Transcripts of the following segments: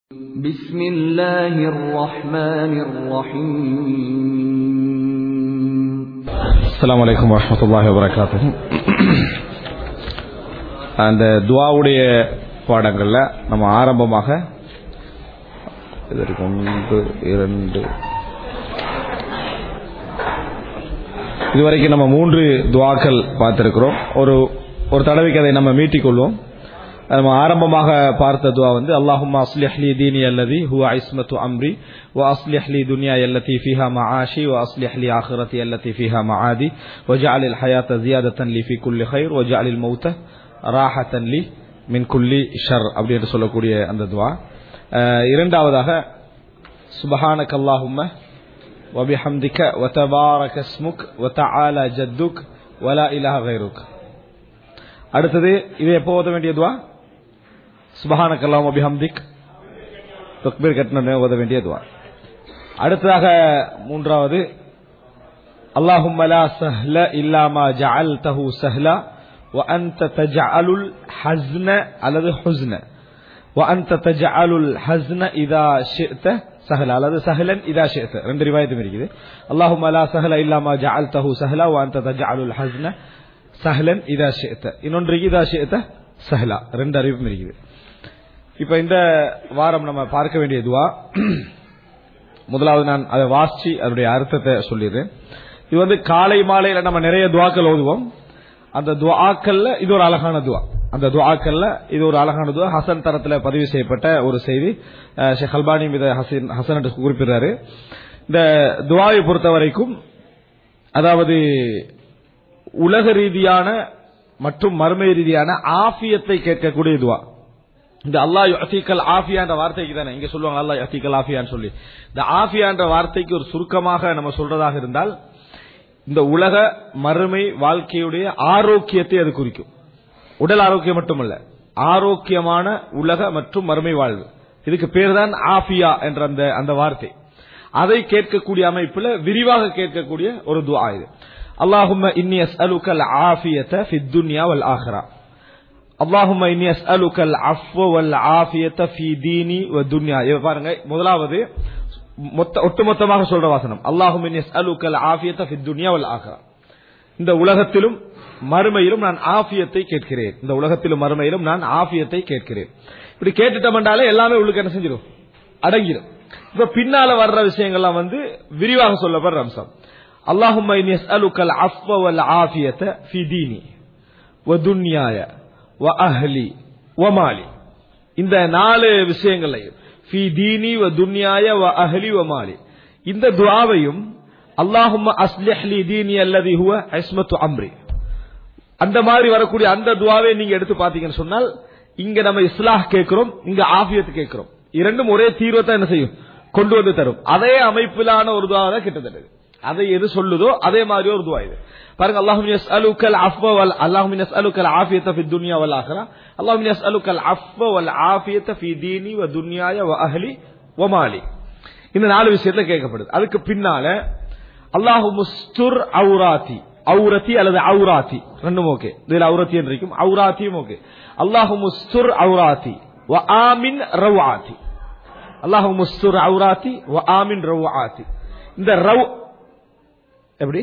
بسم الله الرحمن الرحيم. السلام عليكم ورحمة الله وبركاته. அந்த துஆவுடைய பாடங்கள்ல நம்ம ஆரம்பமாக இதற்கு 1 2 இதுவரைக்கும் நம்ம 3 துஆக்கள் பார்த்திருக்கிறோம். ஒரு தடவைக்கு அதை நம்ம மீட்டிக்கொள்வோம். நம்ம ஆரம்பமாக பார்த்த துஆ வந்து அல்லாஹும்ம அஸ்லிஹ் லி தீனி அல்லதி ஹுவ இஸ்மத்து அம்ரி வ அஸ்லிஹ் லி துன்யாய அல்லதி ஃபீஹா மஆஷி வ அஸ்லிஹ் லி ஆখিরাতি அல்லதி ஃபீஹா மஆதி வஜஅலில் ஹயாத ஜியாதத்தன் லி ஃபீ குல்லி கைர் வஜஅலில் மௌத ராஹத்தன் லி மின் குல்லி ஷர் அப்படி என்று சொல்லக்கூடிய அந்த துஆ. இரண்டாவதாக சுப்ஹானக அல்லாஹும்ம வ பிஹம்திக வ தபாரக இஸ்முக் வ தஆலா ஜத்துக் வ லா இலாஹ கைருக். அடுத்தது இது எப்போ ஓத வேண்டிய துஆ? சுப்ஹானக அல்லாஹும்ம பிஹம்திக் தக்பீர் கட்டண ஓத வேண்டிய துஆ. அடுத்ததாக மூன்றாவது அல்லாஹும்ம லா சஹ்ல இல்லா மா ஜஅல்தஹு சஹ்லா வ அன்த தஜஅலுல் ஹஸ்ன அல்லது ஹுஸ்ன வ அன்த தஜஅலுல் ஹஸ்ன இதா ஷிஅத சஹ்லா அல்லது சஹ்லன் இதா ஷிஅத. ரெண்டு ரிவாயத்தும் இருக்குது. அல்லாஹும்ம லா சஹ்ல இல்லா மா ஜஅல்தஹு சஹ்லா வ அன்த தஜஅலுல் ஹஸ்ன சஹ்லன் இதா ஷிஅத. இன்னொன்று இதா ஷிஅத சஹ்லா. ரெண்டு அறிவும் இருக்குது. இப்ப இந்த வாரம் நம்ம பார்க்க வேண்டிய துஆ, முதலாவது நான் அதை வாசிச்சு அதனுடைய அர்த்தத்தை சொல்லிடுறேன். இது வந்து காலை மாலையில நம்ம நிறைய துஆக்கள் ஓதுவோம். அந்த துஆக்கள்ல இது ஒரு அழகான துஆ. அந்த துஆக்கள்ல இது ஒரு அழகான துஆ. ஹசன் தரத்துல பதிவு செய்யப்பட்ட ஒரு செய்தி. ஷேக் அல்பானி இதை ஹசன் என்று குறிப்பிடுறாரு. இந்த துஆவை பொறுத்த வரைக்கும், அதாவது உலக ரீதியான மற்றும் மர்ம ரீதியான ஆஃபியத்தை கேட்கக்கூடிய துஆ. இந்த அல்லாஹ் யுஅதீகல் ஆஃபியா என்ற வார்த்தைக்கு தானே இங்க சொல்லுவாங்க, அல்லாஹ் யுஅதீகல் ஆஃபியான்னு சொல்லி. இந்த ஆஃபியா என்ற வார்த்தைக்கு ஒரு சுருக்கமாக நம்ம சொல்றதாக இருந்தால், இந்த உலக மறுமை வாழ்க்கையுடைய ஆரோக்கியத்தை அது குறிக்கும். உடல் ஆரோக்கியம் மட்டுமல்ல, ஆரோக்கியமான உலக மற்றும் மறுமை வாழ்வு, இதுக்கு பேர் தான் ஆஃபியா என்ற அந்த வார்த்தை. அதை கேட்கக்கூடிய அமைப்புல விரிவாக கேட்கக்கூடிய ஒரு துஆ இது. அல்லாஹும்ம இன்னி அஸ்அலுகல் ஆஃபியத ஃபித் துன்யா வல் ஆখিরা. அல்லாஹும்ம இன்னி அஸ்அலுகல் அஃவ வல் ஆஃபியத ஃபீ தீனி வ துன்யா. இத பாருங்க, முதலாவது ஒட்டுமொத்தமாக சொல்ற வாசனம் அல்லாஹும்ம இன்னி அஸ்அலுகல் ஆஃபியத ஃபித் துன்யா வல் ஆখিরা. இந்த உலகத்திலும் மறுமையிலும் நான் ஆஃபியத்தை கேட்கிறேன். இந்த உலகத்திலும் மறுமையிலும் நான் ஆஃபியத்தை கேட்கிறேன். இப்படி கேட்டுட்டோம்னாலே எல்லாமே உள்ளுக்கு என்ன செஞ்சிடும்? அடங்கிடும். இப்ப பின்னால வர்ற விஷயங்கள்லாம் வந்து விரிவாக சொல்லப்படுற அம்சம். அல்லாஹும்ம இன்னி அஸ்அலுகல் அஃவ வல் ஆஃபியத ஃபீ தீனி வ துன்யாய வ அஹ்லி வ மாலி. இந்த 4 விஷயங்களையும் ஃபீ தீனி வ துன்யாய வ அஹ்லி வ மாலி, இந்த துஆவையும் அல்லாஹும்ம அஸ்லிஹ் லி தீனி அல்லதி ஹுவ இஸ்மத்து அம்ரி, அந்த மாதிரி வரக்கூடிய அந்த துஆவை நீங்க எடுத்து பாத்தீங்கன்னு சொன்னால், இங்க நம்ம இஸ்லாஹ் கேட்கிறோம், இங்க ஆஃபியத் கேட்கிறோம். இரண்டும் ஒரே தீர்வை தான் என்ன செய்யும்? கொண்டு வந்து தரும். அதே அமைப்பிலான ஒரு துஆ தான் கிட்டத்தட்ட. அதை எது சொல்லுதோ அதே மாதிரி ஒரு துஆ இது. பாருங்க, அல்லாஹும்ம யஸ்அலுகல் அஃவ வல் அல்லாஹும்ம யஸ்அலுகல் ஆஃபியத ஃபித் துன்யா வல் ஆখিরা. அல்லாஹும்ம யஸ்அலுகல் அஃவ வல் ஆஃபியத ஃபீ தீனி வ துன்யாய வ அஹ்லி வ மாலி. இந்த 4 விஷயத்துல கேட்கப்படுது. அதுக்கு பின்னால அல்லாஹும்ம ஸ்துர் அவுராதி, அவுரதி அல்லது அவுராதி ரெண்டும் ஓகே. இதுல அவுரதி என்றிருக்கும், அவுராதியும் ஓகே. அல்லாஹும்ம ஸ்துர் அவுராதி வ ஆமின் ரவ்ஆதி. அல்லாஹும்ம ஸ்துர் அவுராதி வ ஆமின் ரவ்ஆதி. இந்த ரவ் எப்படி?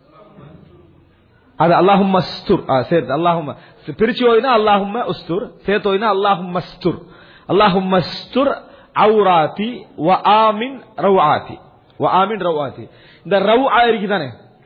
அது அல்லாஹும்ம ஸ்துர் சேர்த்து அல்லாஹும்ம பிரிச்சு ஓதினா அல்லாஹும்ம உஸ்துர், சேர்த்து ஓதினா அல்லாஹும்ம ஸ்துர். அல்லாஹும்ம ஸ்துர் அவுராதி வ ஆமின் ரவ்ஆதி வ ஆமின் ரவ்ஆதி. இந்த ரவ்ஆ இருக்குதானே,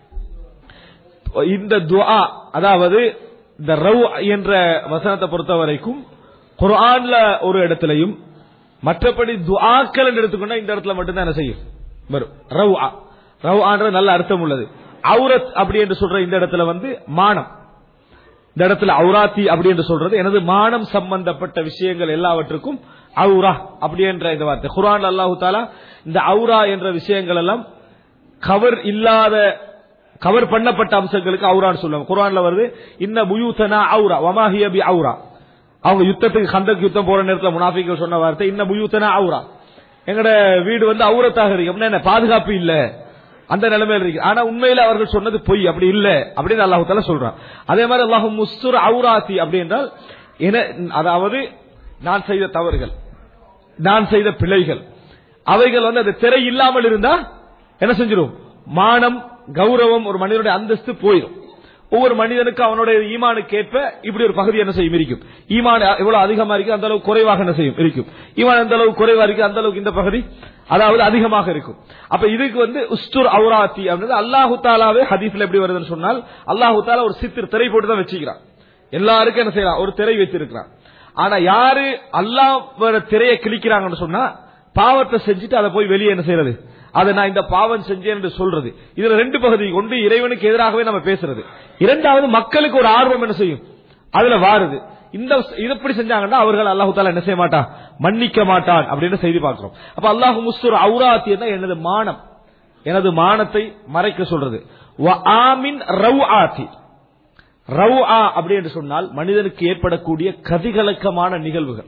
இந்த துஆ, அதாவது இந்த ரவ் என்ற வசனத்தை பொறுத்த வரைக்கும் குர்ஆன்ல ஒரு இடத்திலையும், மற்றபடி துஆக்கள் எடுத்துக்கொண்டா இந்த இடத்துல மட்டும்தான் என்ன செய்யும்? வரும் ரவ்ஆ. ரவ்ஆன்ற நல்ல அர்த்தம் உள்ளது. அவுரத் அப்படி என்று சொல்ற இந்த இடத்துல வந்து மானம். இந்த இடத்துல அவுராத்தி அப்படி என்று சொல்றது எனது மானம் சம்பந்தப்பட்ட விஷயங்கள் எல்லாவற்றுக்கும் அவுரா அப்படி என்ற இந்த வார்த்தை. குர்ஆன்ல அல்லாஹ் தஆலா இந்த அவுரா என்ற விஷயங்கள் எல்லாம் கவர் இல்லாத, கவர் பண்ணப்பட்ட அம்சங்களுக்கு அவுரான்னு சொல்லுவாங்க. குர்ஆன்ல வருது, இன்ன புயூதனா அவுரா வமா ஹிய பி அவுரா. அவங்க யுத்தத்துக்கு கந்தக் யுத்தம் போற நேரத்தில் முனாஃபிக்கள் சொன்ன வார்த்தை இன்ன புயூதனா அவுரா, எங்கட வீடு வந்து அவுரத்தாக இருக்கு. அப்படின்னா பாதுகாப்பு இல்ல, அந்த நிலைமையில் இருக்கு. ஆனா உண்மையில அவர்கள் சொன்னது பொய், அப்படி இல்ல அப்படின்னு அல்லாஹ் தஆலா சொல்றான். அதே மாதிரி அல்லாஹும்ம உஸ்துர் அவுராதி அப்படி என்றால், அதாவது நான் செய்த தவறுகள், நான் செய்த பிழைகள் அவைகள் வந்து அது திரை இல்லாமல் இருந்தா என்ன செஞ்சிடும்? மானம், கௌரவம், ஒரு மனிதனுடைய அந்தஸ்து போயிடும். ஒவ்வொரு மனிதனுக்கு அவனுடைய ஈமானுக்கு ஏற்ப இப்படி ஒரு பகுதி என்ன செய்யும் இருக்கும். ஈமான் எவ்வளவு அதிகமா இருக்கு அந்த அளவுக்கு குறைவாக என்ன செய்யும் இருக்கும். ஈமான் எந்த அளவுக்கு குறைவா இருக்கு அந்த அளவுக்கு இந்த பகுதி அதாவது அதிகமாக இருக்கும். அப்ப இதுக்கு வந்து உஸ்துர் அவுராத்தி அப்படின்றது அல்லாஹு தாலாவே ஹதீஸ்ல எப்படி வருதுன்னு சொன்னால், அல்லாஹு தாலா ஒரு சித்திர திரை போட்டு தான் வச்சுக்கிறான். எல்லாருக்கும் என்ன செய்யலாம்? ஒரு திரை வச்சிருக்கிறான். ஆனா யாரு அல்லாஹ் திரையை கிழிக்கிறாங்கன்னு சொன்னா, பாவத்தை செஞ்சுட்டு அதை போய் வெளியே என்ன செய்யறது? அதை நான் இந்த பாவம் செஞ்சேன் என்று சொல்றது. இதுல ரெண்டு பகுதி. ஒன்று இறைவனுக்கு எதிராகவே நம்ம பேசுறது, இரண்டாவது மக்களுக்கு ஒரு ஆர்வம் என்ன செய்யும் அதுல வாருது. இந்த இப்படி செஞ்சாங்கன்னா அவர்கள் அல்லாஹு தாலா என்ன செய்ய மாட்டான்? மன்னிக்க மாட்டான் அப்படின்னு செய்தி பார்க்கிறோம். அப்ப அல்லாஹு முஸ்துர் அவுராத்தி எனது மானம், எனது மானத்தை மறைக்க சொல்றது. வஆமின் ரவ்ஆத்தி, ரவ்ஆ அப்படி என்று சொன்னால் மனிதனுக்கு ஏற்படக்கூடிய கதிகலக்கமான நிகழ்வுகள்,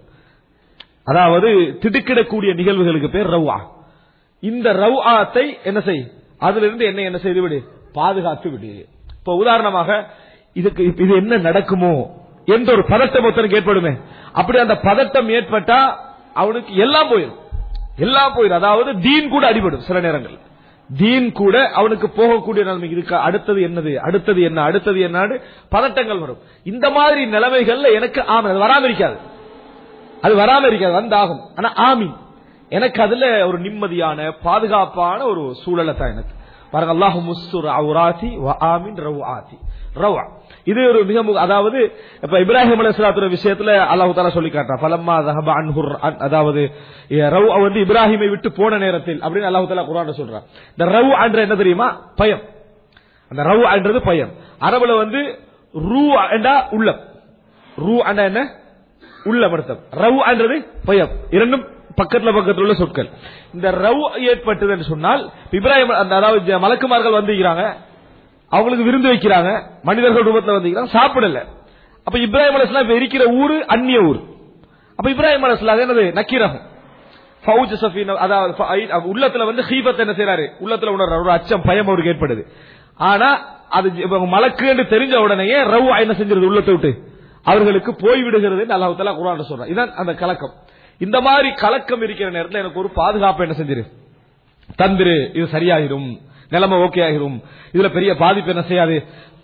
அதாவது திடுக்கிடக்கூடிய நிகழ்வுகளுக்கு பேர் ரவ்ஆ. இந்த ரவ்ஆத்தை என்ன செய்? அதிலிருந்து என்ன செய்து விடு? பாதுகாத்து விடு. இப்ப உதாரணமாக இதுக்கு இது என்ன நடக்குமோ என்ற ஒரு பதட்டம் ஒருத்தனுக்கு ஏற்படுமே, அப்படி அந்த பதட்டம் ஏற்பட்டா அவனுக்கு எல்லாம் போயிடும், எல்லாம் போயிடும். அதாவது தீன் கூட அடிபடும். சில நேரங்கள் தீன் கூட அவனுக்கு போகக்கூடிய நிலைமை இருக்கா, அடுத்தது என்னது, அடுத்தது என்ன, அடுத்தது என்ன பதட்டங்கள் வரும். இந்த மாதிரி நிலைமைகள்ல எனக்கு ஆமீன் அது வராம இருக்காது, அது வராம இருக்காது, வந்தாகும். ஆனா ஆமீன் எனக்கு அதுல ஒரு நிம்மதியான பாதுகாப்பான ஒரு சூழலை தான் எனக்கு. பாருங்க, அல்லாஹு முஸ்துர் அவுராத்தி வ ஆமீன் ரவ்ஆத்தி. ரவ்ஆ இது ஒரு மிக அதாவது இப்ப இப்ராஹிம் அலைஹிஸ்ஸலாத்து விஷயத்துல அல்லாஹ் தஆலா சொல்லி காட்டுறான். ஃபலம்மா ذهب عنه அதாவது ரவ்ஆ வந்து இப்ராஹிமை விட்டு போன நேரத்தில் அப்படின்னு அல்லாஹ் தஆலா குர்ஆன்ல சொல்றான். இந்த ரவ்ஆ என்ற என்ன தெரியுமா? பயம். அந்த ரவ்ஆ என்றது பயம். அரபுல வந்து ரூ என்றா உள்ளம், ரூ என்றா என்ன? உள்ளம் அர்த்தம். ரவ்ஆ என்றது பயம். இரண்டும் பக்கத்துல உள்ள சொற்கள். இந்த ரவ் ஏற்பட்டது என்று சொன்னால் இப்ராஹிம் அதாவது மலக்குமார்கள் வந்துக்கிறாங்க, அவங்களுக்கு விருந்து வைக்கிறாங்க, மனிதர்கள் ரூபத்தில் வந்துக்கிறாங்க, சாப்பிடல. அப்ப இப்ராஹிம் அலைஹிஸ்ஸலாம் இருக்கிற ஊரு அந்நிய ஊர். அப்ப இப்ராஹிம் அலைஹிஸ்ஸலாம் என்னது நக்கீரகம் ஃபௌஜ் சஃபீனா, அதாவது உள்ளத்துல வந்து ஹீபத் என்ன செய்யறாரு, உள்ளத்துல உணர்ற ஒரு அச்சம் பயம் அவருக்கு ஏற்படுது. ஆனா அது மலக்கு என்று தெரிஞ்ச உடனேயே ரவ் என்ன செஞ்சிருது, உள்ளத்தை விட்டு அவர்களுக்கு போய்விடுகிறது அல்லாஹ் தஆலா குர்ஆன்ல சொல்றான். இதான் அந்த கலக்கம். இந்த மாதிரி கலக்கம் இருக்கிற நேரத்தில் எனக்கு ஒரு பாதுகாப்பு என்ன செஞ்சிரு தந்திரு, இது சரியாகிரும், நிலைமை ஓகே ஆகிரும், இதுல பெரிய பாதிப்பு என்ன செய்யாது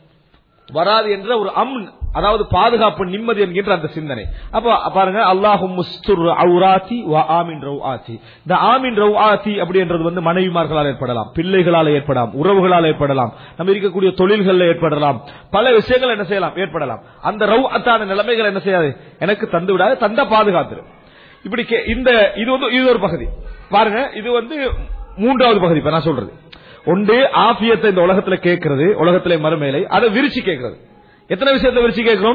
வராது என்ற ஒரு அம்ன், அதாவது பாதுகாப்பு, நிம்மதி என்கின்ற அந்த சிந்தனை. அப்ப பாருங்க, அல்லாஹு முஸ்துர் அவுராத்தி வ ஆமீன் ரவ்ஆத்தி. இந்த ஆமீன் ரவ்ஆத்தி அப்படின்றது வந்து மனைவிமார்களால் ஏற்படலாம், பிள்ளைகளால் ஏற்படலாம், உறவுகளால் ஏற்படலாம், நம்ம இருக்கக்கூடிய தொழில்களில் ஏற்படலாம், பல விஷயங்கள் என்ன செய்யலாம் ஏற்படலாம். அந்த ரவ்ஆத்தான நிலைமைகள் என்ன செய்யாது எனக்கு தந்து விடாது, தந்த பாதுகாத்து. இப்படி இது ஒரு பகுதி. பாருங்க, இது வந்து மூன்றாவது பகுதி. இப்ப நான் சொல்றது ஒன்று ஆஃபியத்தை இந்த உலகத்துல கேட்கிறது, உலகத்திலே மறுமையிலே அதை விரிச்சு கேட்கிறது. எத்தனை விஷயத்தை விரிச்சு கேட்கிறோம்?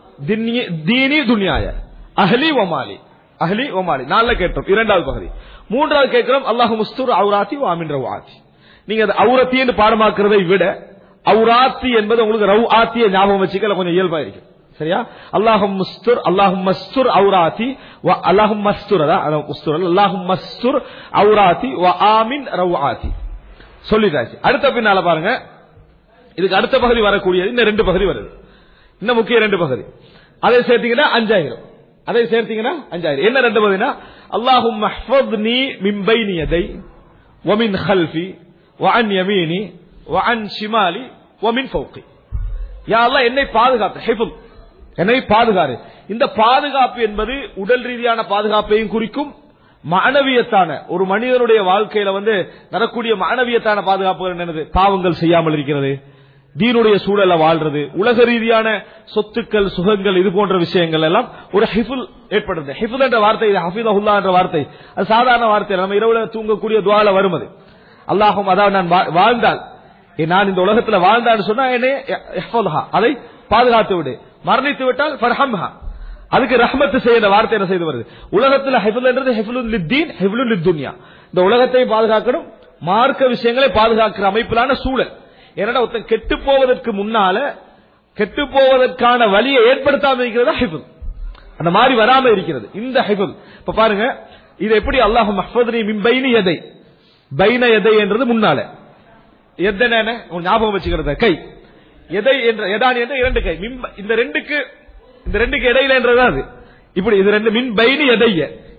தீனி துன்யாய அஹ்லி வமாலி, அஹ்லி வமாலி நான்ல கேட்டோம். இரண்டாவது பகுதி. மூன்றாவது கேட்கிறோம் அல்லாஹு முஸ்துர் அவுராத்தி வ ஆமீன் ரவ்ஆத்தி. நீங்க அது அவுரத்தி என்று பாடமாக்குறதை விட அவுராத்தி என்பது உங்களுக்கு ரவ்ஆத்திய ஞாபகம் வச்சுக்க கொஞ்சம் இயல்பா இருக்கு. சரியா? அல்லாஹும் முஸ்துர், அல்லாஹும் மஸ்துர் அவுராத்தி வ அல்லாஹும் மஸ்துர், அதான் முஸ்துர், அல்லாஹும் மஸ்துர் அவுராத்தி வ ஆமீன் ரவ்ஆத்தி சொல்லிட்டாச்சு. அடுத்த பின்னால பாருங்க, இதுக்கு அடுத்த பகுதி வரக்கூடியது இந்த ரெண்டு பகுதி வருது, இந்த முக்கிய ரெண்டு பகுதி. அதை சேர்த்தீங்கன்னா 5000, அதை சேர்த்தீங்கன்னா 5000. என்ன ரெண்டு பகுதினா, அல்லாஹும் மஹ்ஃபத்னி மின் பைனி யதை வ மின் கல்ஃபி வ அன் யமீனி வ அன் ஷிமாலி வ மின் ஃபௌகி. யா அல்லாஹ் என்னை பாதுகாத்து, ஹிஃப்ஸ் என்னை பாதுகாரு. இந்த பாதுகாப்பு என்பது உடல் ரீதியான பாதுகாப்பையும் குறிக்கும், மானவியத்தான ஒரு மனிதனுடைய வாழ்க்கையில வந்து வரக்கூடிய மானவியத்தான பாதுகாப்புகள் என்னது? பாவங்கள் செய்யாமல் இருக்கிறது, தீனுடைய சூழல வாழ்றது, உலக ரீதியான சொத்துக்கள் சுகங்கள் இது போன்ற விஷயங்கள் எல்லாம் ஒரு ஹிஃபுல் ஏற்படுது. ஹிஃபுல் என்ற வார்த்தை, ஹஃபிதஹுல்லா என்ற வார்த்தை அது சாதாரண வார்த்தை, நம்ம இரவுல தூங்கக்கூடிய துஆல வருவது. அல்லாஹும் அதாவது நான் வாழ்ந்தால், நான் இந்த உலகத்தில் வாழ்ந்தான்னு சொன்னா என்னை அதை பாதுகாத்து விடு, மரணித்து விட்டால் ஃபர்ஹம்ஹா, அதுக்கு ரஹ்மத் செய்யற வார்த்தை என்ன செய்து வருது. உலகத்தில் ஹிஃபுல் என்றது ஹிஃபுலுல் லித்தீன் ஹிஃபுலுல் லித்துன்யா, இந்த உலகத்தை பாதுகாக்கணும், மார்க்க விஷயங்களை பாதுகாக்கிற அமைப்பிலான சூழல். ஏன்னா ஒருத்தன் கெட்டு போவதற்கு முன்னால கெட்டு போவதற்கான வழியை ஏற்படுத்தாமல் இருக்கிறதா ஹிஃபுல், அந்த மாதிரி வராம இருக்கிறது இந்த ஹிஃபுல். இப்ப பாருங்க, இது எப்படி அல்லாஹு மஹ்ஃபத்னி மின் பைனி யதை, பைன யதை என்றது முன்னால, எதன ஞாபகம் வச்சுக்கிறது கை, எதை என்ற எதானி என்ற இரண்டு கை, இந்த ரெண்டுக்கு இடையில என்றது அது. இப்படி இது ரெண்டு மின் பைனி எதைய,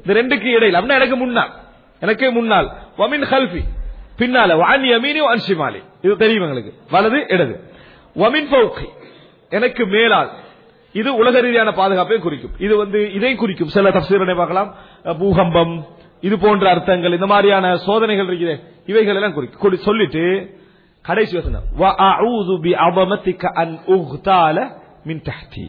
இந்த ரெண்டுக்கு இடையில் அப்படின்னா எனக்கு முன்னால் வமின் ஹல்ஃபி பின்னால வஅன் யமீனி வஅன் ஷிமாலி இது தெரியும் உங்களுக்கு வலது இடது வமின் ஃபௌகி எனக்கு மேலால் இது உலக ரீதியான பாதுகாப்பை குறிக்கும் இது இதையும் குறிக்கும் சில தஃசீரை பார்க்கலாம் பூகம்பம் இது போன்ற அர்த்தங்கள் இந்த மாதிரியான சோதனைகள் இருக்குது இவைகள் எல்லாம் குறிக்கும் சொல்லிட்டு கடைசி வசனம் வஅஊது பிஅஸமதிக அன் உக்தால மின் தஹ்தி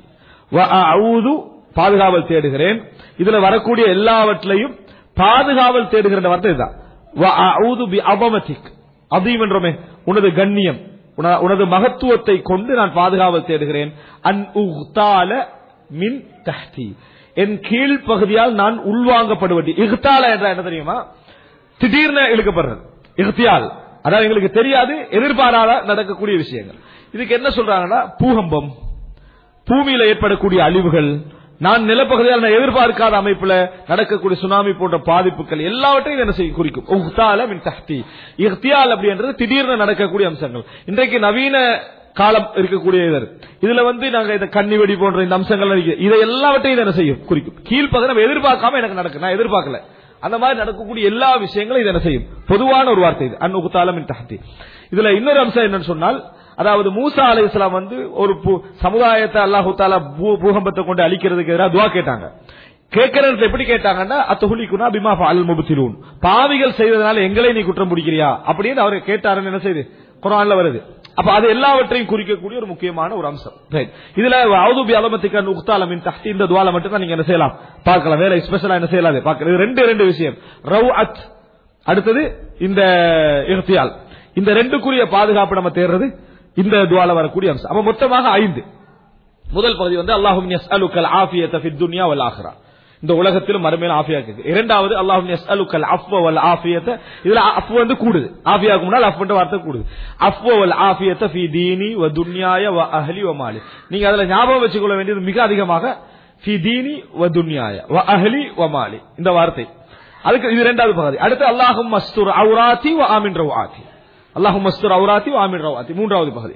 வஅஊது பாதுகாவல் தேடுகிறேன் இதுல வரக்கூடிய எல்லாவற்றையும் பாதுகாவல் தேடுகிற வார்த்தை இதுதான் வஅஊது பிஅஸமதிக் அதீம் என்றோமே உனது கண்ணியம் உனது மகத்துவத்தை கொண்டு நான் பாதுகாவல் தேடுகிறேன் அன் உக்தால மின் தஹ்தி என் கீழ் பகுதியால் நான் உள்வாங்கப்படுவது இக்தால என்ற என்ன தெரியுமா திடீர்னு இழுக்கப்படுறது இக்தியால் அதாவது எங்களுக்கு தெரியாது எதிர்பாராத நடக்கக்கூடிய விஷயங்கள் இதுக்கு என்ன சொல்றாங்கன்னா பூகம்பம் பூமியில ஏற்படக்கூடிய அழிவுகள் நான் நிலப்பகுதியால் நான் எதிர்பார்க்காத அமைப்புல நடக்கக்கூடிய சுனாமி போன்ற பாதிப்புகள் எல்லாவற்றையும் என்ன செய்ய குறிக்கும் உக்தால மின் தஹ்தி இக்தியால் அப்படின்றது திடீர்னு நடக்கக்கூடிய அம்சங்கள் இன்றைக்கு நவீன காலம் இருக்கக்கூடிய இதுல நாங்க இந்த கன்னிவெடி போன்ற இந்த அம்சங்கள் இதை எல்லாவற்றையும் என்ன செய்யும் குறிக்கும் கீழ்ப்பகுதி நம்ம எதிர்பார்க்காம எனக்கு நடக்கு நான் எதிர்பார்க்கல அந்த மாதிரி நடக்கக்கூடிய எல்லா விஷயங்களும் இது என்ன செய்யும் பொதுவான ஒரு வார்த்தை இது அன் உக்தால மின் தஹ்தி இதுல இன்னொரு அம்சம் என்னன்னு சொன்னால் அதாவது மூசா அலைஹிஸ்ஸலாம் ஒரு சமுதாயத்தை அல்லாஹ் தஆலா பூகம்பத்தை கொண்டு அழிக்கிறதுக்கு எதிராக துஆ கேட்டாங்க கேட்கறது எப்படி கேட்டாங்கன்னா அத்துஹ்லிகுனா பிமா ஃபஅல் முப்திலூன் பாவிகள் செய்ததனால எங்களை நீ குற்றம் பிடிக்கிறியா அப்படின்னு அவர் கேட்டாருன்னு என்ன செய்யுது குர்ஆன்ல வருது அப்ப அது எல்லாவற்றையும் குறிக்கக்கூடிய ஒரு முக்கியமான ஒரு அம்சம் இதுல அஊது பிஅஸமதிக அன் உக்தால மின் தஹ்தி இந்த துஆல மட்டும் தான் நீங்க என்ன செய்யலாம் பார்க்கலாம் வேற ஸ்பெஷலா என்ன செய்யலாம் பார்க்கலாம் ரெண்டு விஷயம் ரவுஅத் அடுத்தது இந்த இக்தியால் இந்த ரெண்டுக்குரிய பாதுகாப்பு நம்ம தேடுறது இந்த துஆல வரக்கூடிய அம்சம் அப்ப மொத்தமாக 5 முதல் பகுதி அல்லாஹும்ம யஸ்அலுக்கல் ஆஃபியத ஃபித் துன்யா வல் ஆখিরা இந்த உலகத்திலும் மறுமையிலும் ஆஃபியா இருக்கு இரண்டாவது அல்லாஹும்ம யஸ்அலுக்கல் அஃப்வ வல் ஆஃபியத இதுல அஃப்வ கூடுது ஆஃபியாக்கு முன்னால் அஃப்ன்ற வார்த்தை கூடுது அஃப்வ வல் ஆஃபியத ஃபீ தீனி வ துன்யாய வ அஹ்லி வ மாலி நீங்க அதுல ஞாபகம் வச்சுக்கொள்ள வேண்டியது மிக அதிகமாக ஃபீ தீனி வ துன்யாய வ அஹ்லி வ மாலி இந்த வார்த்தை அதுக்கு இது இரண்டாவது பகுதி அடுத்து அல்லாஹும்ம அஸ்துர் அவ்ராதி வ ஆமின் ரவாதி اللهم استر عوراتي وآمن رواتي மூன்றாவது பகுதி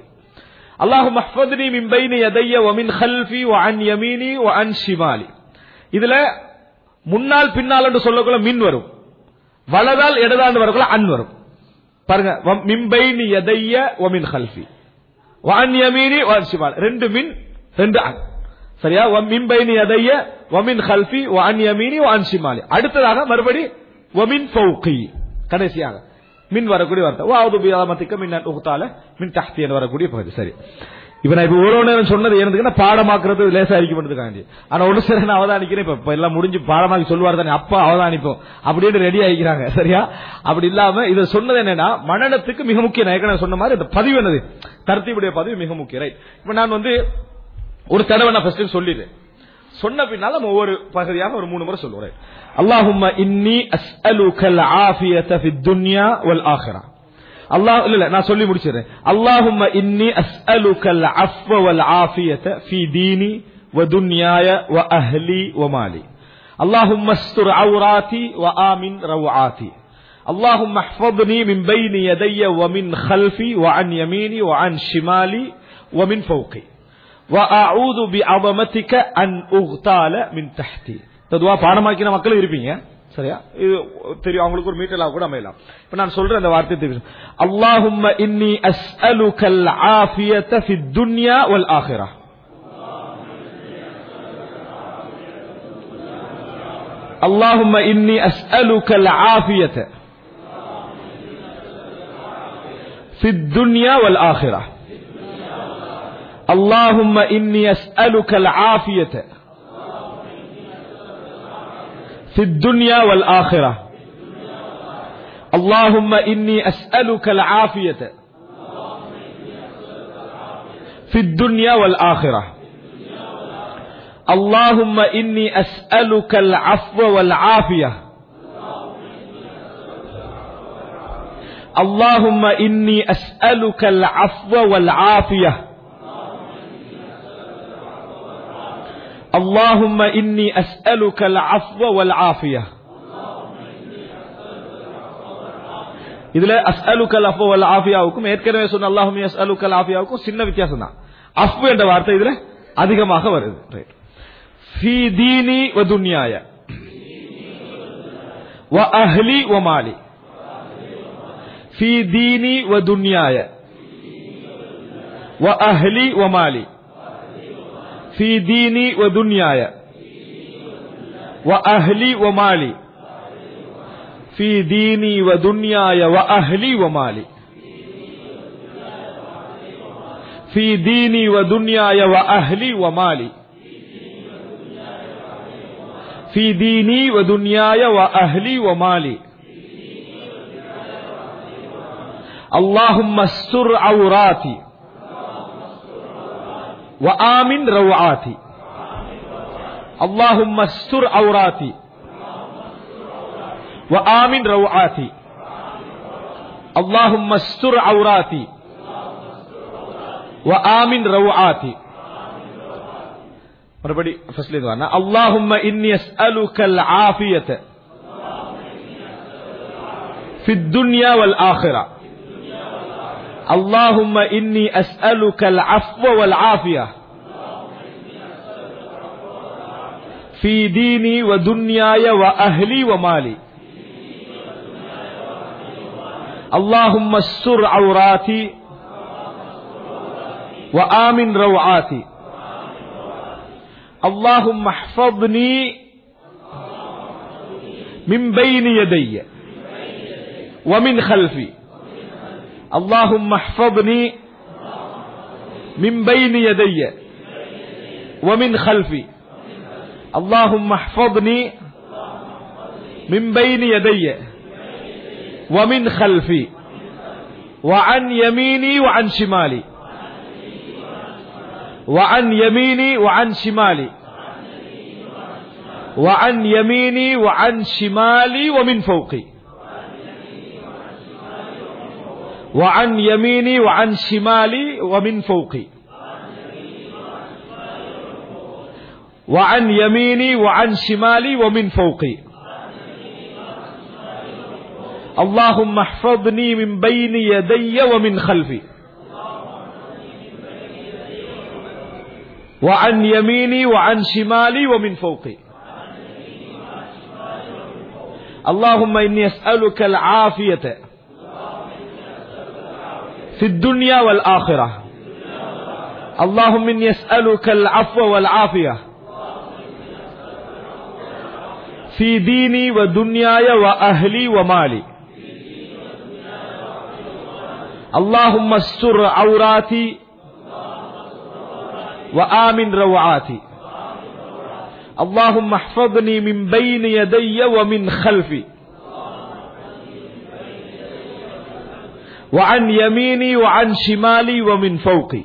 اللهم احفظني من بين يدي ومن خلفي وعن يميني وعن شمالي இதுல முன்னால் பின்னால் என்று சொல்லக்குள்ள மின் வரும் வலதால் இடதால் வரக்குள்ள அன் வரும் பாருங்க من بين يدي ومن خلفي وعن يميني وعن شمالي ரெண்டு மின் ரெண்டு அன் சரியா من بين يدي ومن خلفي وعن يميني وعن شمالي அடுத்ததாக மறுபடி ومن فوقي கடைசியாக மின் வரக்கூடிய வார்த்தை வஅஊது பிஅஸமதிக மின் அன் உக்தால மின் தஹ்தி என்ற வரக்கூடிய பகுதி சரி இப்ப நான் இப்ப ஒரு நேரம் சொன்னது என்னதுன்னா பாடமாக்குறது லேசா ஆகிக்கொண்டதுக்காண்டி ஆனா ஒரு சில நான் அவதானிக்கிறேன் இப்ப எல்லாம் முடிஞ்சு பாடமாக்கி சொல்லுவார் தானே அப்பா அவதானிப்போம் அப்படின்னு ரெடி ஆகிக்கிறாங்க சரியா அப்படி இல்லாம இதை சொன்னது என்னன்னா மனநத்துக்கு மிக முக்கியம் நான் ஏற்கனவே சொன்ன மாதிரி இந்த பதிவு என்னது தர்த்தீபுடைய பதிவு மிக முக்கியம் ரைட் இப்ப நான் ஒரு தடவை நான் ஃபர்ஸ்ட் சொல்லிடுறேன் சொன்ன பின்னால ஒவ்வொரு பகுதியாக ஒரு 3 முறை சொல்லுறேன் அல்லாஹும்ம இன்னி அஸ்அலுகல் ஆஃபியத ஃபித் துன்யா வல் ஆখিরা அல்லாஹ் இல்ல நான் சொல்லி முடிச்சிடுறேன் அல்லாஹும்ம இன்னி அஸ்அலுகல் அஃவ வல் ஆஃபியத ஃபீ தீனி வ துன்யாய வ அஹ்லி வ மாலி அல்லாஹும்ம அஸ்துர் அவ்ராதி வ ஆமின் ரவாதி அல்லாஹும்ம احفظني من بين يدي ومن خلفي وعن يميني وعن شمالي ومن فوقي وأعوذ بعظمتك أن أغتال من تحتي ததுவா பாடமாக்கின மக்கள் இருப்பீங்க சரியா இது தெரியும் அவங்களுக்கு ஒரு மீட்டலா கூட அமையலாம் இப்ப நான் சொல்றேன் அந்த வார்த்தை தெரியும் அல்லாஹும்ம இன்னி அஸ்அலுகல் ஆஃபியத ஃபித் துன்யா வல் ஆখিরা அல்லாஹும்ம இன்னி அஸ்அலுகல் ஆஃபியத ஃபித் துன்யா வல் ஆখিরা اللهم إني أسألك العافية في الدنيا والآخرة اللهم إني أسألك العافية في الدنيا والآخرة اللهم إني أسألك العفو والعافية اللهم إني أسألك العفو والعافية اللهم إني أسألك العفو والعافية இதுல அஸ்அலுகல் அஃவ வல் ஆஃபியாவுக்கும் ஏற்கனவே சொன்ன அல்லாஹும்ம யஸ்அலுகல் ஆஃபியாவுக்கும் சின்ன வித்தியாசம் தான் அஃவ் என்ற வார்த்தை இதுல அதிகமாக வருது ரைட் ஃபீ தீனி வ துன்யாய وأهلي ومالي في ديني ودنياي وأهلي ومالي في ديني ودنياي وأهلي ومالي في ديني ودنياي وأهلي ومالي في ديني ودنياي وأهلي ومالي في ديني ودنياي وأهلي ومالي اللهم استر عوراتي وآمن روعاتي اللهم استر عوراتي وآمن روعاتي اللهم استر عوراتي وآمن روعاتي மறுபடி ஃபர்ஸ்ட்ல இருந்து வரணும். اللهم إني أسألك العافية في الدنيا والآخرة اللهم إني أسألك العفو والعافية في ديني ودنياي وأهلي ومالي اللهم استر عوراتي وآمن روعاتي اللهم احفظني من بين يدي ومن خلفي اللهم احفظني من بين يدي ومن خلفي اللهم احفظني من بين يدي ومن خلفي وعن يميني وعن شمالي وعن يميني وعن شمالي وعن يميني وعن شمالي ومن فوقي وعن يميني وعن شمالي ومن فوقي وعن يميني وعن شمالي ومن فوقي اللهم احفظني من بين يدي ومن خلفي وعن يميني وعن شمالي ومن فوقي اللهم إني أسألك العافية في الدنيا والآخرة اللهم إني أسألك العفو والعافية في ديني ودنياي وأهلي ومالي اللهم استر عوراتي وآمن روعاتي اللهم احفظني من بين يدي ومن خلفي وعن يميني وعن شمالي ومن فوقي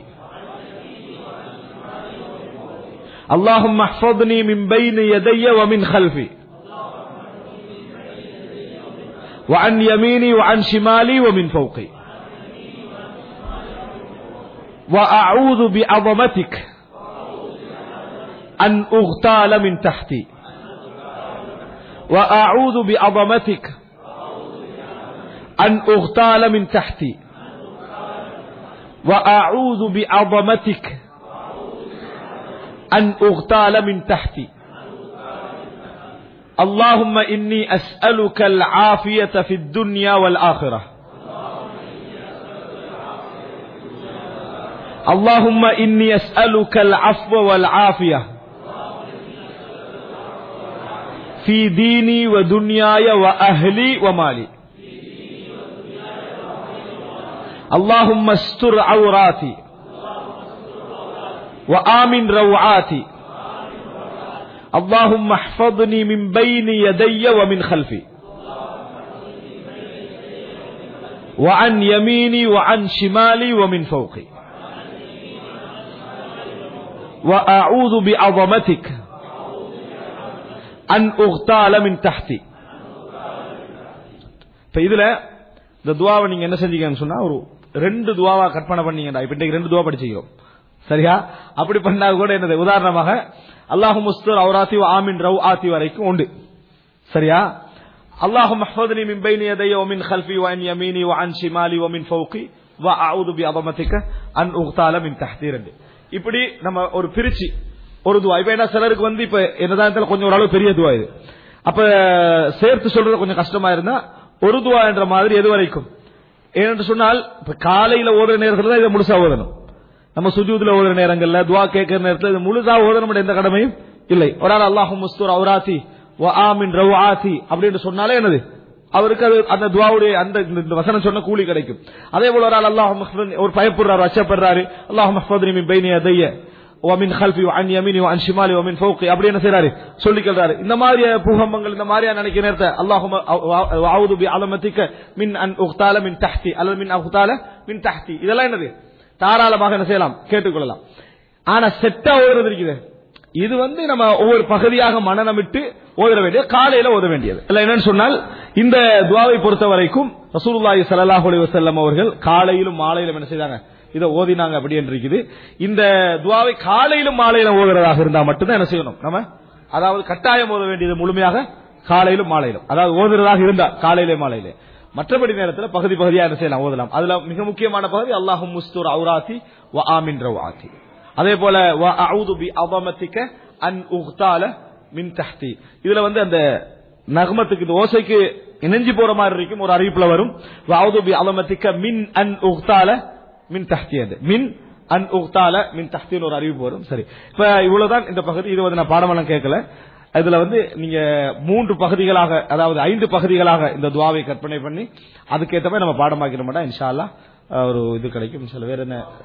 اللهم احفظني من بين يدي ومن خلفي وعن يميني وعن شمالي ومن فوقي وأعوذ بعظمتك أن أغتال من تحتي وأعوذ بعظمتك أن أغتال من تحتي وأعوذ بعظمتك أن أغتال من تحتي اللهم إني أسألك العافية في الدنيا والآخرة اللهم إني أسألك العفو والعافية في ديني ودنياي وأهلي ومالي اللهم استر عوراتي وآمن روعاتي اللهم احفظني من بين يدي ومن خلفي وعن يميني وعن شمالي ومن فوقي وأعوذ بعظمتك أن أغتال من تحتي. இப்போ இதுல இந்த துவாவை நீங்க என்ன செஞ்சீங்கன்னு சொன்னா ஒரு ரெண்டு துவாவா கற்பனை பண்ணீங்கடா. இப்ப இன்னைக்கு ரெண்டு துவா படிச்சீங்க சரியா? அப்படி பண்ணா கூட என்னது உதாரணமாக அல்லாஹும் முஸ்தர் அவுராத்தி ஆமின் ரவ் ஆத்தி வரைக்கும் உண்டு சரியா? அல்லாஹும் மஹ்ஃபத்னி மின் பைனி யதைய வ மின் கல்ஃபி வ அன் யமீனி வ அன் ஷிமாலி வ மின் ஃபௌகி வ அஊது பி அஸமதிக அன் உக்தால மின் தஹ்தி. ரெண்டு இப்படி நம்ம ஒரு பிரிச்சு ஒரு துவா. இப்ப என்ன சிலருக்கு இப்ப என்னதான் கொஞ்சம் ஓரளவு பெரிய துவா இது. அப்ப சேர்த்து சொல்றது கொஞ்சம் கஷ்டமா இருந்தா ஒரு துவா என்ற மாதிரி எது வரைக்கும் ஏனென்று சொன்னால் இப்ப காலையில ஓதுற நேரத்துல தான் இதை முழுசா ஓதணும். நம்ம சுஜூதுல ஓதுற நேரங்கள்ல துவா கேட்கிற நேரத்துல இது முழுசா ஓதணும் எந்த கடமையும் இல்லை. ஒரு ஆள் அல்லாஹும் முஸ்தூர் அவுராத்தி வ ஆமின் ரவுஆத்தி அப்படின்னு சொன்னாலே என்னது அவருக்கு அது அந்த துவாவுடைய அந்த இந்த வசனம் சொன்ன கூலி கிடைக்கும். அதே போல ஒரு ஆள் அல்லாஹும் ஒரு பயப்படுறாரு அச்சப்படுறாரு அல்லாஹும் மஹ்ஃபத்னி மின் பைனி யதைய வ மின் கல்ஃபி வ அன் யமீனி வ அன் ஷிமாலி வ மின் ஃபௌகி அப்படி என்ன செய்றாரு சொல்லிக்கிறாரு. இந்த மாதிரி பூகம்பங்கள் இந்த மாதிரியா நினைக்கிற நேரத்தை அல்லாஹும் அஊது பி அலமதிக மின் அன் உக்தால மின் தஹ்தி அல்லது மின் உக்தால மின் தஹ்தி இதெல்லாம் என்னது தாராளமாக என்ன செய்யலாம் கேட்டுக்கொள்ளலாம். ஆனா செட்டா ஓதுறது இருக்குது இது நம்ம ஒவ்வொரு பகுதியாக மனநமிட்டு ஓத வேண்டிய காலையில ஓத வேண்டியது இல்ல. என்னன்னு சொன்னால் இந்த துவாவை பொறுத்த வரைக்கும் ரசூலுல்லாஹி ஸல்லல்லாஹு அலைஹி வஸல்லம் அவர்கள் காலையிலும் மாலையிலும் என்ன செய்தாங்க இதை ஓதினாங்க அப்படி என்று இருக்குது. இந்த துவாவை காலையிலும் மாலையிலும் ஓதுறதாக இருந்தா மட்டும்தான் என்ன செய்யணும் நம்ம அதாவது கட்டாயம் ஓத வேண்டியது முழுமையாக காலையிலும் மாலையிலும் அதாவது ஓதுறதாக இருந்தா காலையிலே மாலையிலே. மற்றபடி நேரத்தில் பகுதி பகுதியாக என்ன செய்யலாம் ஓதலாம். அதுல மிக முக்கியமான பகுதி அல்லாஹும் முஸ்தூர் அவுராத்தி வ ஆமின் ரவுஆத்தி. அதே போல வ அஊது பி அஸமதிக அன் உக்தால மின் தஹ்தி இதுல அந்த நகமத்துக்கு இந்த ஓசைக்கு இணைஞ்சு போற மாதிரி இருக்கும் ஒரு அறிவிப்புல வரும் வ அஊது பி அஸமதிக மின் அன் உக்தால மின் தஹ்தி அது மின் அன் உக்தால மின் தஹ்தின்னு ஒரு அறிவிப்பு வரும். சரி இப்ப இவ்வளவுதான் இந்த பகுதி. இது நான் பாடமெல்லாம் கேட்கல. இதுல நீங்க 3 பகுதிகளாக அதாவது 5 பகுதிகளாக இந்த துவாவை கற்பனை பண்ணி அதுக்கேற்ற மாதிரி நம்ம பாடமாக்கிட மாட்டோம். இன்ஷா அல்லாஹ் ஒரு இது கிடைக்கும். வேற என்ன